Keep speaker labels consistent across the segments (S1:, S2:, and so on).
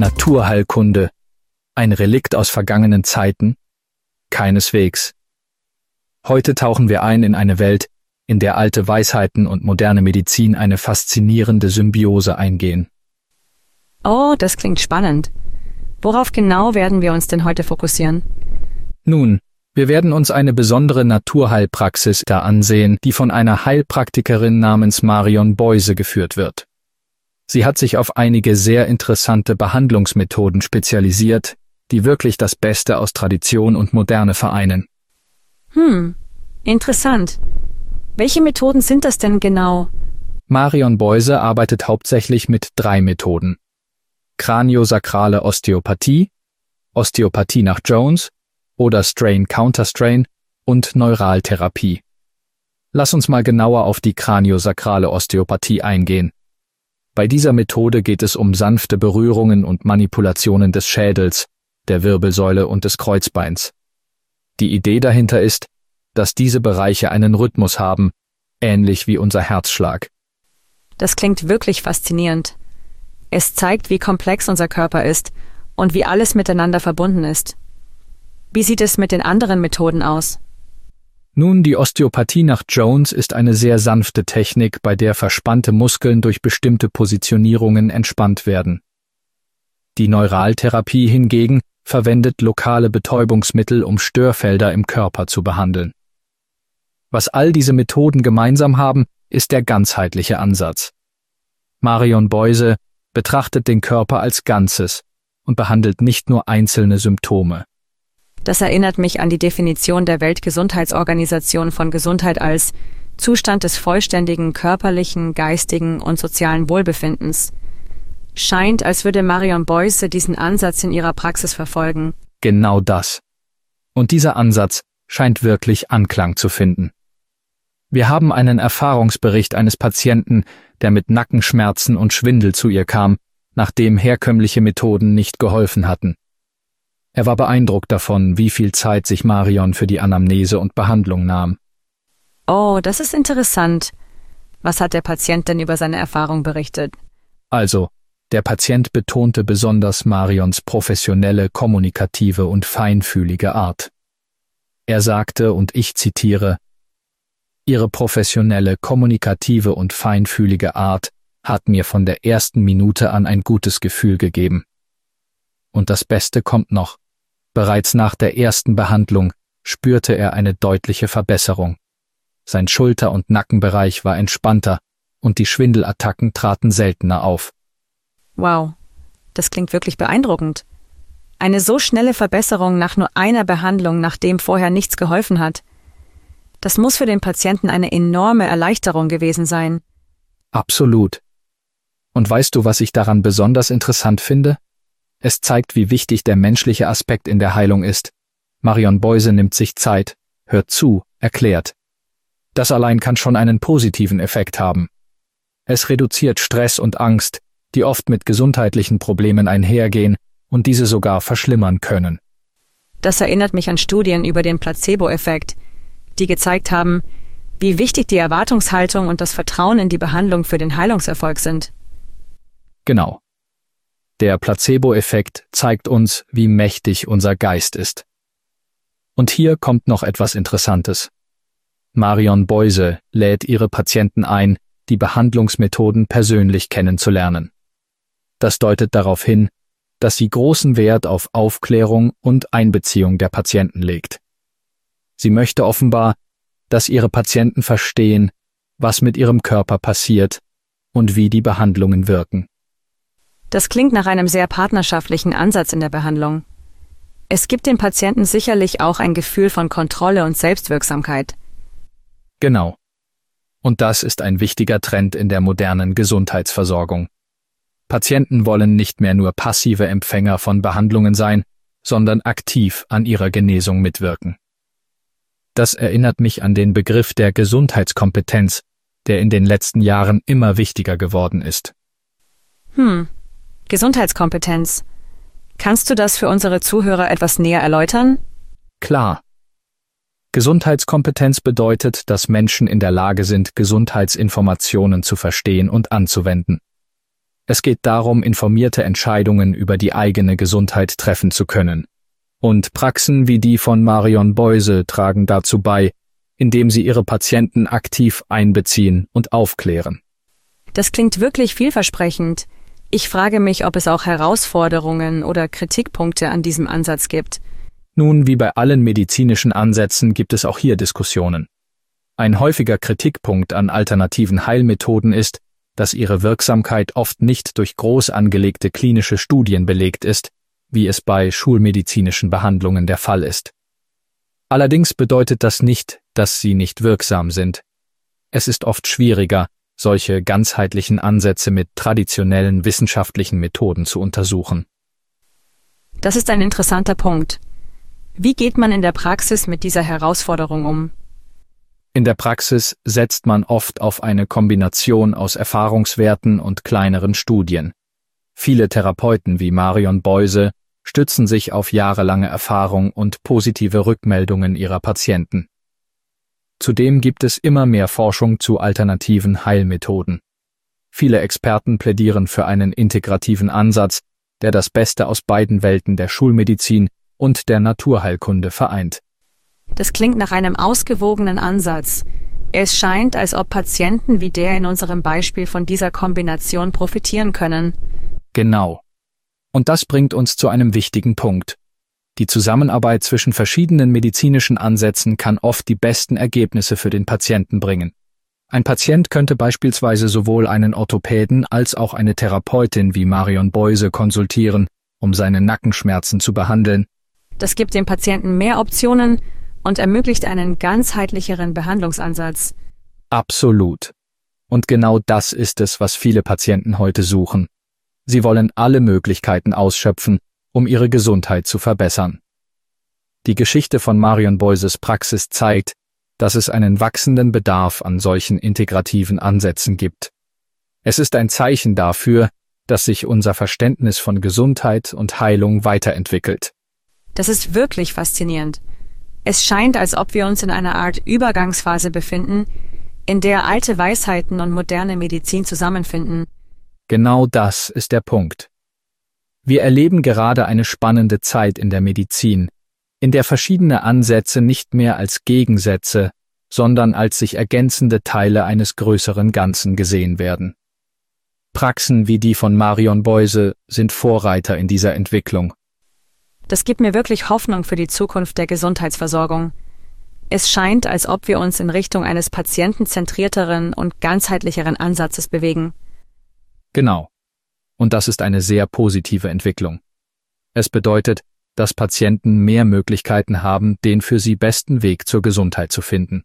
S1: Naturheilkunde, ein Relikt aus vergangenen Zeiten? Keineswegs. Heute tauchen wir ein in eine Welt, in der alte Weisheiten und moderne Medizin eine faszinierende Symbiose eingehen.
S2: Oh, das klingt spannend. Worauf genau werden wir uns denn heute fokussieren?
S1: Nun, wir werden uns eine besondere Naturheilpraxis da ansehen, die von einer Heilpraktikerin namens Marion Boyse geführt wird. Sie hat sich auf einige sehr interessante Behandlungsmethoden spezialisiert, die wirklich das Beste aus Tradition und Moderne vereinen.
S2: Interessant. Welche Methoden sind das denn genau?
S1: Marion Boyse arbeitet hauptsächlich mit 3 Methoden: Kraniosakrale Osteopathie, Osteopathie nach Jones oder Strain-Counterstrain und Neuraltherapie. Lass uns mal genauer auf die kraniosakrale Osteopathie eingehen. Bei dieser Methode geht es um sanfte Berührungen und Manipulationen des Schädels, der Wirbelsäule und des Kreuzbeins. Die Idee dahinter ist, dass diese Bereiche einen Rhythmus haben, ähnlich wie unser Herzschlag.
S2: Das klingt wirklich faszinierend. Es zeigt, wie komplex unser Körper ist und wie alles miteinander verbunden ist. Wie sieht es mit den anderen Methoden aus?
S1: Nun, die Osteopathie nach Jones ist eine sehr sanfte Technik, bei der verspannte Muskeln durch bestimmte Positionierungen entspannt werden. Die Neuraltherapie hingegen verwendet lokale Betäubungsmittel, um Störfelder im Körper zu behandeln. Was all diese Methoden gemeinsam haben, ist der ganzheitliche Ansatz. Marion Boyse betrachtet den Körper als Ganzes und behandelt nicht nur einzelne Symptome.
S2: Das erinnert mich an die Definition der Weltgesundheitsorganisation von Gesundheit als Zustand des vollständigen körperlichen, geistigen und sozialen Wohlbefindens. Scheint, als würde Marion Boyse diesen Ansatz in ihrer Praxis verfolgen.
S1: Genau das. Und dieser Ansatz scheint wirklich Anklang zu finden. Wir haben einen Erfahrungsbericht eines Patienten, der mit Nackenschmerzen und Schwindel zu ihr kam, nachdem herkömmliche Methoden nicht geholfen hatten. Er war beeindruckt davon, wie viel Zeit sich Marion für die Anamnese und Behandlung nahm.
S2: Oh, das ist interessant. Was hat der Patient denn über seine Erfahrung berichtet?
S1: Also, der Patient betonte besonders Marions professionelle, kommunikative und feinfühlige Art. Er sagte, und ich zitiere: Ihre professionelle, kommunikative und feinfühlige Art hat mir von der ersten Minute an ein gutes Gefühl gegeben. Und das Beste kommt noch. Bereits nach der ersten Behandlung spürte er eine deutliche Verbesserung. Sein Schulter- und Nackenbereich war entspannter und die Schwindelattacken traten seltener auf.
S2: Wow, das klingt wirklich beeindruckend. Eine so schnelle Verbesserung nach nur einer Behandlung, nachdem vorher nichts geholfen hat. Das muss für den Patienten eine enorme Erleichterung gewesen sein.
S1: Absolut. Und weißt du, was ich daran besonders interessant finde? Es zeigt, wie wichtig der menschliche Aspekt in der Heilung ist. Marion Boyse nimmt sich Zeit, hört zu, erklärt. Das allein kann schon einen positiven Effekt haben. Es reduziert Stress und Angst, die oft mit gesundheitlichen Problemen einhergehen und diese sogar verschlimmern können.
S2: Das erinnert mich an Studien über den Placebo-Effekt, die gezeigt haben, wie wichtig die Erwartungshaltung und das Vertrauen in die Behandlung für den Heilungserfolg sind.
S1: Genau. Der Placebo-Effekt zeigt uns, wie mächtig unser Geist ist. Und hier kommt noch etwas Interessantes. Marion Boyse lädt ihre Patienten ein, die Behandlungsmethoden persönlich kennenzulernen. Das deutet darauf hin, dass sie großen Wert auf Aufklärung und Einbeziehung der Patienten legt. Sie möchte offenbar, dass ihre Patienten verstehen, was mit ihrem Körper passiert und wie die Behandlungen wirken.
S2: Das klingt nach einem sehr partnerschaftlichen Ansatz in der Behandlung. Es gibt den Patienten sicherlich auch ein Gefühl von Kontrolle und Selbstwirksamkeit.
S1: Genau. Und das ist ein wichtiger Trend in der modernen Gesundheitsversorgung. Patienten wollen nicht mehr nur passive Empfänger von Behandlungen sein, sondern aktiv an ihrer Genesung mitwirken. Das erinnert mich an den Begriff der Gesundheitskompetenz, der in den letzten Jahren immer wichtiger geworden ist.
S2: Gesundheitskompetenz. Kannst du das für unsere Zuhörer etwas näher erläutern?
S1: Klar. Gesundheitskompetenz bedeutet, dass Menschen in der Lage sind, Gesundheitsinformationen zu verstehen und anzuwenden. Es geht darum, informierte Entscheidungen über die eigene Gesundheit treffen zu können. Und Praxen wie die von Marion Boyse tragen dazu bei, indem sie ihre Patienten aktiv einbeziehen und aufklären.
S2: Das klingt wirklich vielversprechend. Ich frage mich, ob es auch Herausforderungen oder Kritikpunkte an diesem Ansatz gibt.
S1: Nun, wie bei allen medizinischen Ansätzen gibt es auch hier Diskussionen. Ein häufiger Kritikpunkt an alternativen Heilmethoden ist, dass ihre Wirksamkeit oft nicht durch groß angelegte klinische Studien belegt ist, wie es bei schulmedizinischen Behandlungen der Fall ist. Allerdings bedeutet das nicht, dass sie nicht wirksam sind. Es ist oft schwieriger, solche ganzheitlichen Ansätze mit traditionellen wissenschaftlichen Methoden zu untersuchen.
S2: Das ist ein interessanter Punkt. Wie geht man in der Praxis mit dieser Herausforderung um?
S1: In der Praxis setzt man oft auf eine Kombination aus Erfahrungswerten und kleineren Studien. Viele Therapeuten wie Marion Boyse stützen sich auf jahrelange Erfahrung und positive Rückmeldungen ihrer Patienten. Zudem gibt es immer mehr Forschung zu alternativen Heilmethoden. Viele Experten plädieren für einen integrativen Ansatz, der das Beste aus beiden Welten der Schulmedizin und der Naturheilkunde vereint.
S2: Das klingt nach einem ausgewogenen Ansatz. Es scheint, als ob Patienten wie der in unserem Beispiel von dieser Kombination profitieren können.
S1: Genau. Und das bringt uns zu einem wichtigen Punkt. Die Zusammenarbeit zwischen verschiedenen medizinischen Ansätzen kann oft die besten Ergebnisse für den Patienten bringen. Ein Patient könnte beispielsweise sowohl einen Orthopäden als auch eine Therapeutin wie Marion Boyse konsultieren, um seine Nackenschmerzen zu behandeln.
S2: Das gibt dem Patienten mehr Optionen und ermöglicht einen ganzheitlicheren Behandlungsansatz.
S1: Absolut. Und genau das ist es, was viele Patienten heute suchen. Sie wollen alle Möglichkeiten ausschöpfen, um ihre Gesundheit zu verbessern. Die Geschichte von Marion Boyses Praxis zeigt, dass es einen wachsenden Bedarf an solchen integrativen Ansätzen gibt. Es ist ein Zeichen dafür, dass sich unser Verständnis von Gesundheit und Heilung weiterentwickelt.
S2: Das ist wirklich faszinierend. Es scheint, als ob wir uns in einer Art Übergangsphase befinden, in der alte Weisheiten und moderne Medizin zusammenfinden.
S1: Genau das ist der Punkt. Wir erleben gerade eine spannende Zeit in der Medizin, in der verschiedene Ansätze nicht mehr als Gegensätze, sondern als sich ergänzende Teile eines größeren Ganzen gesehen werden. Praxen wie die von Marion Boyse sind Vorreiter in dieser Entwicklung.
S2: Das gibt mir wirklich Hoffnung für die Zukunft der Gesundheitsversorgung. Es scheint, als ob wir uns in Richtung eines patientenzentrierteren und ganzheitlicheren Ansatzes bewegen.
S1: Genau. Und das ist eine sehr positive Entwicklung. Es bedeutet, dass Patienten mehr Möglichkeiten haben, den für sie besten Weg zur Gesundheit zu finden.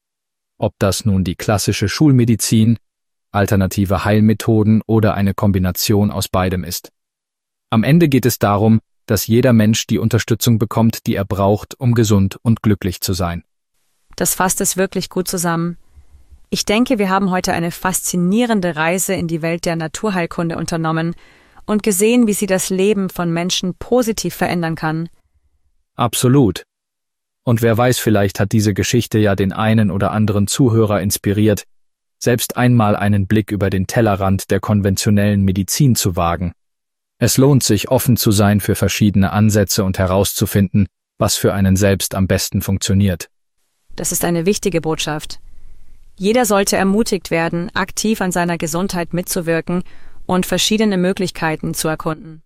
S1: Ob das nun die klassische Schulmedizin, alternative Heilmethoden oder eine Kombination aus beidem ist. Am Ende geht es darum, dass jeder Mensch die Unterstützung bekommt, die er braucht, um gesund und glücklich zu sein.
S2: Das fasst es wirklich gut zusammen. Ich denke, wir haben heute eine faszinierende Reise in die Welt der Naturheilkunde unternommen und gesehen, wie sie das Leben von Menschen positiv verändern kann.
S1: Absolut. Und wer weiß, vielleicht hat diese Geschichte ja den einen oder anderen Zuhörer inspiriert, selbst einmal einen Blick über den Tellerrand der konventionellen Medizin zu wagen. Es lohnt sich, offen zu sein für verschiedene Ansätze und herauszufinden, was für einen selbst am besten funktioniert.
S2: Das ist eine wichtige Botschaft. Jeder sollte ermutigt werden, aktiv an seiner Gesundheit mitzuwirken und verschiedene Möglichkeiten zu erkunden.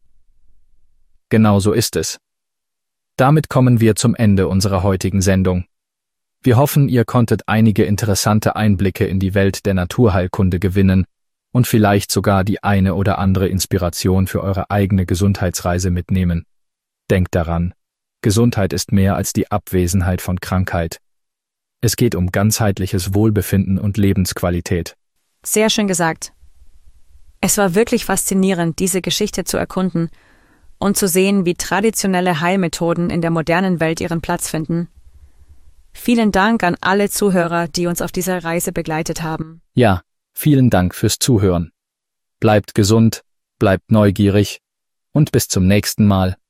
S1: Genau so ist es. Damit kommen wir zum Ende unserer heutigen Sendung. Wir hoffen, ihr konntet einige interessante Einblicke in die Welt der Naturheilkunde gewinnen und vielleicht sogar die eine oder andere Inspiration für eure eigene Gesundheitsreise mitnehmen. Denkt daran, Gesundheit ist mehr als die Abwesenheit von Krankheit. Es geht um ganzheitliches Wohlbefinden und Lebensqualität.
S2: Sehr schön gesagt. Es war wirklich faszinierend, diese Geschichte zu erkunden und zu sehen, wie traditionelle Heilmethoden in der modernen Welt ihren Platz finden. Vielen Dank an alle Zuhörer, die uns auf dieser Reise begleitet haben.
S1: Ja, vielen Dank fürs Zuhören. Bleibt gesund, bleibt neugierig und bis zum nächsten Mal.